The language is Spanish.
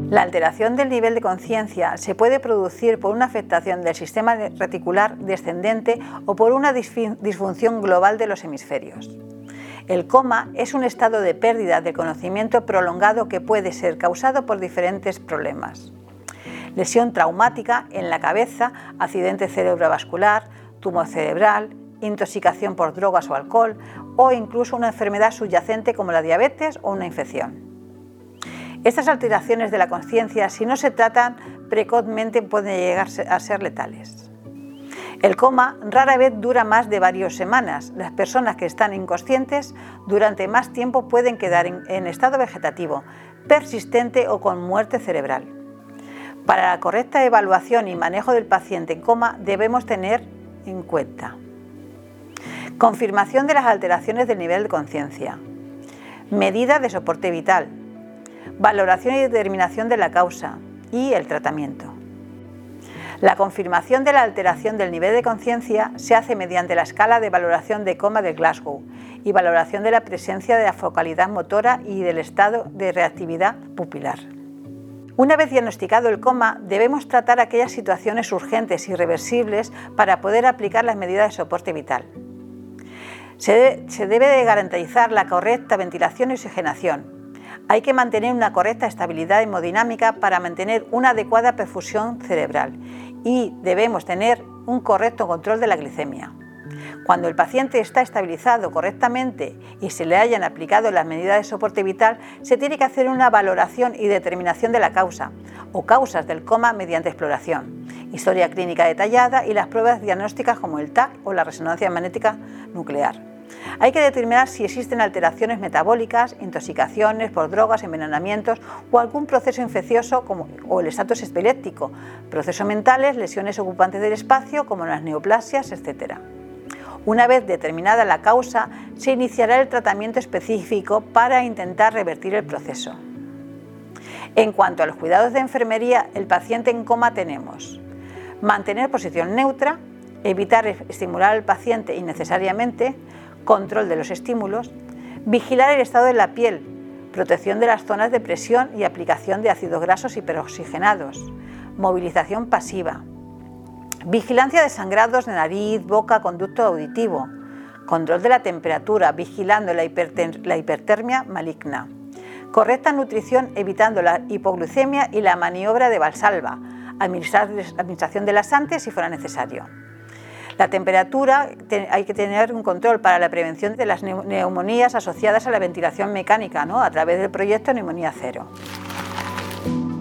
La alteración del nivel de conciencia se puede producir por una afectación del sistema reticular descendente o por una disfunción global de los hemisferios. El coma es un estado de pérdida de conocimiento prolongado que puede ser causado por diferentes problemas. Lesión traumática en la cabeza, accidente cerebrovascular, tumor cerebral, intoxicación por drogas o alcohol o incluso una enfermedad subyacente como la diabetes o una infección. Estas alteraciones de la conciencia, si no se tratan precozmente, pueden llegar a ser letales. El coma rara vez dura más de varias semanas. Las personas que están inconscientes durante más tiempo pueden quedar en estado vegetativo, persistente o con muerte cerebral. Para la correcta evaluación y manejo del paciente en coma debemos tener en cuenta: confirmación de las alteraciones del nivel de conciencia, medidas de soporte vital, valoración y determinación de la causa y el tratamiento. La confirmación de la alteración del nivel de conciencia se hace mediante la escala de valoración de coma de Glasgow y valoración de la presencia de la focalidad motora y del estado de reactividad pupilar. Una vez diagnosticado el coma, debemos tratar aquellas situaciones urgentes y irreversibles para poder aplicar las medidas de soporte vital. Se debe de garantizar la correcta ventilación y oxigenación. Hay que mantener una correcta estabilidad hemodinámica para mantener una adecuada perfusión cerebral y debemos tener un correcto control de la glicemia. Cuando el paciente está estabilizado correctamente y se le hayan aplicado las medidas de soporte vital, se tiene que hacer una valoración y determinación de la causa o causas del coma mediante exploración, historia clínica detallada y las pruebas diagnósticas como el TAC o la resonancia magnética nuclear. Hay que determinar si existen alteraciones metabólicas, intoxicaciones por drogas, envenenamientos o algún proceso infeccioso o el estatus epiléptico, procesos mentales, lesiones ocupantes del espacio como las neoplasias, etc. Una vez determinada la causa, se iniciará el tratamiento específico para intentar revertir el proceso. En cuanto a los cuidados de enfermería, el paciente en coma tenemos: mantener posición neutra, evitar estimular al paciente innecesariamente, control de los estímulos, vigilar el estado de la piel, protección de las zonas de presión y aplicación de ácidos grasos hiperoxigenados, movilización pasiva, vigilancia de sangrados de nariz, boca, conducto auditivo, control de la temperatura, vigilando la hipertermia maligna, correcta nutrición evitando la hipoglucemia y la maniobra de Valsalva, administración de laxantes si fuera necesario. La temperatura, hay que tener un control para la prevención de las neumonías asociadas a la ventilación mecánica, ¿no?, a través del proyecto Neumonía Cero.